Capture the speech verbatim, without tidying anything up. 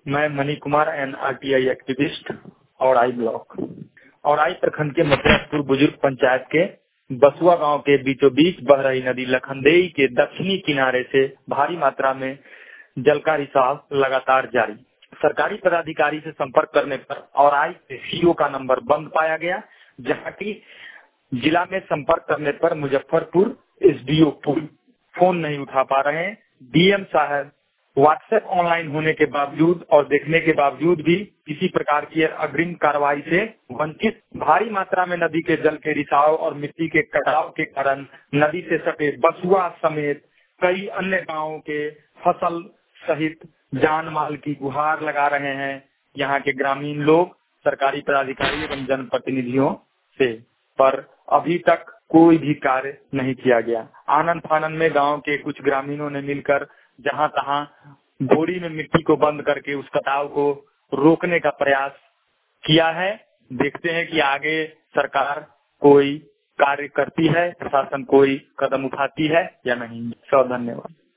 मैं Mani Kumar N R T I activist Aurai block Aurai प्रखंड के मथुरापुर बुजुर्ग पंचायत के बसुआ गांव के बीचों बीच बह रही नदी लखनदेई के दक्षिणी किनारे से भारी मात्रा में जल का रिसाव लगातार जारी। सरकारी पदाधिकारी से संपर्क करने पर औराई से सीओ का नंबर बंद पाया गया, जहां की जिला में संपर्क करने पर मुजफ्फरपुर एसडीओ फोन नहीं उठा पा रहे हैं। डीएम साहब व्हाट्सएप ऑनलाइन होने के बावजूद और देखने के बावजूद भी किसी प्रकार की अग्रिम कार्रवाई से वंचित। भारी मात्रा में नदी के जल के रिसाव और मिट्टी के कटाव के कारण नदी से सटे बसुआ समेत कई अन्य गांवों के फसल सहित जान माल की गुहार लगा रहे हैं यहाँ के ग्रामीण लोग सरकारी पदाधिकारी एवं जनप्रतिनिधियों से, पर अभी तक कोई भी कार्य नहीं किया गया। आनंद फानन में गांव के कुछ ग्रामीणों ने मिलकर जहां तहां बोरी में मिट्टी को बंद करके उस कटाव को रोकने का प्रयास किया है। देखते हैं कि आगे सरकार कोई कार्य करती है, प्रशासन कोई कदम उठाती है या नहीं। सब धन्यवाद।